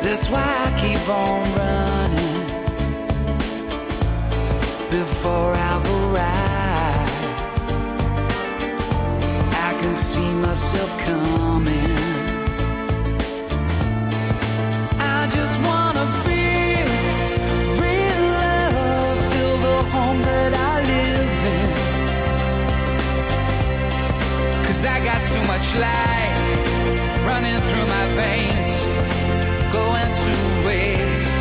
That's why I keep on running before I've arrived. I can see myself coming. I just wanna feel real love, feel the home that I live in. 'Cause I got too much life running through my veins, going to waste.